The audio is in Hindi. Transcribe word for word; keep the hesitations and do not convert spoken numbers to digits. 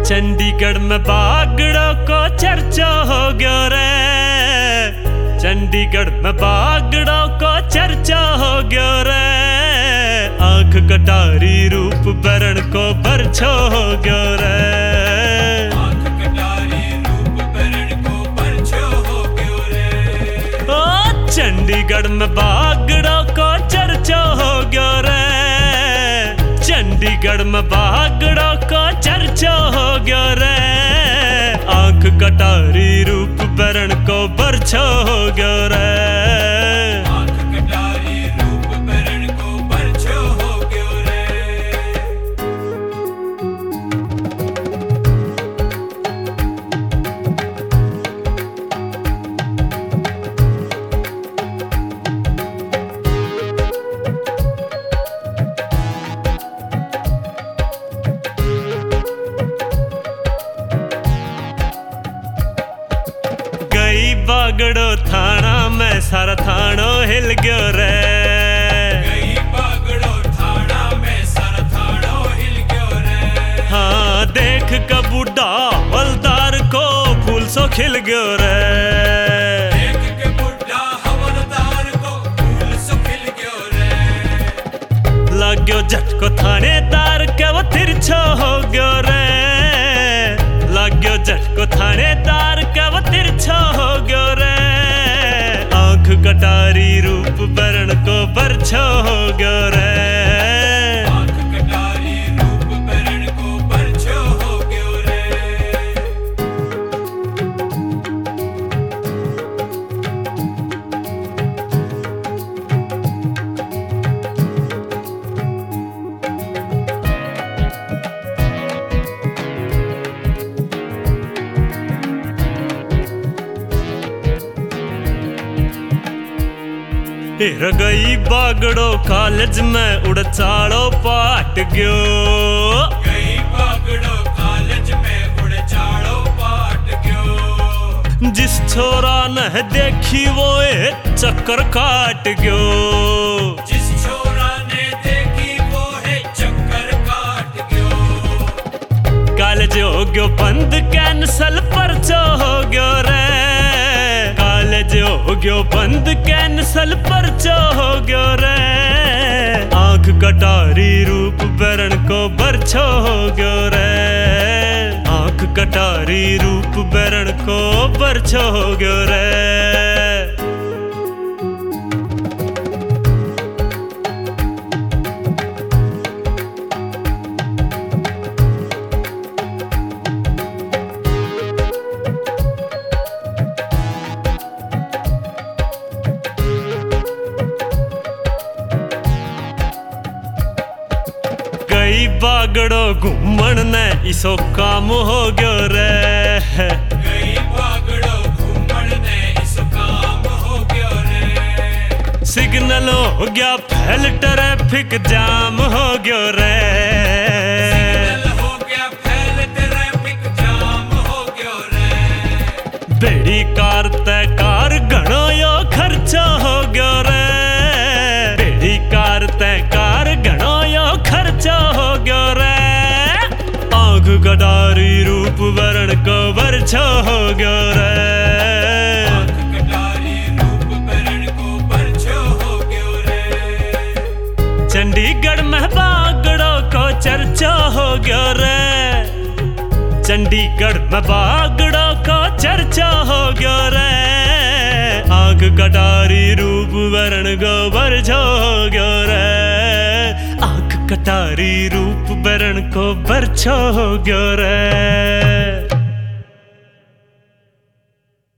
चंडीगढ़ में बागड़ों को चर्चा हो गयो रे। चंडीगढ़ में बागड़ों को चर्चा हो गयो रे। आंख कटारी रूप बरण को बरछो हो गयो रे। आंख कटारी रूप बरण को बरछो हो गयो रे। ओ चंडीगढ़ में बागड़ों को चर्चा हो गयो रे। चंडीगढ़ में बागड़ों को चर्चा हो गयो रे। आंख कटारी रूप बरण को बरछो हो गयो रे। आंख कटारी रूप बरण को बरछो हो गयो रे। बागड़ो थाना में सारा थानो हिल गयो रे। गई बागड़ो थाना में सारा थानो हिल गयो रे। हाँ देख का बूढ़ा हवलदार को फूल सो खिल गयो रे। देख के बूढ़ा हवलदार को फूल सो खिल गयो रे। लग गयो झटको थानेदार के वो तिरछो हो गयो रे। लग गयो झटको थानेदार के वो तिरछो हो गयो रे। आंख कटारी रूप बरण को बरछो हो गयो रे। आंख कटारी रूप बरण को बरछो हो गयो रे। फिर गई बागड़ो कॉलेज में उड़चाड़ो पाट गयो। गई बागड़ो कॉलेज में उड़चाड़ो पाट गयो। जिस छोरा ने देखी वो ए चक्कर काट गयो। जिस छोरा ने देखी वो है चक्कर काट गयो। कॉलेज हो गयो बंद कैंसल परचो हो गयो रे। कॉलेज हो गयो बंद कैंसल परचो हो गयो रे। आंख कटारी रूप बरण को बरछो हो गयो रे। आंख कटारी रूप बरण को बरछो हो गयो रे। गई बागड़ो घूमन ने इसो काम हो गयो रे। गई बागड़ो घूमन ने इसो काम हो गयो रे। सिग्नल हो गया फैल ट्रैफिक जाम हो गयो रे। सिग्नल हो गया फैल ट्रैफिक जाम हो गयो रे। बेड़ी कार ते कार घणो यो खर्चो हो गयो रे। बेड़ी कार ते कार घणो यो खर्चो हो गयो रे। आंख कटारी रूप बरण को बरछो हो गयो रे। आंख कटारी रूप बरण को बरछो हो गयो रे। चंडीगढ़ में बागड़ों को चर्चा हो गयो रे। चंडीगढ़ में बागड़ों को चर्चा हो गयो रे। आंख कटारी रूप बरण को बरछो हो गयो रे। आंख कटारी रूप बरण को बरछो हो गयो रे।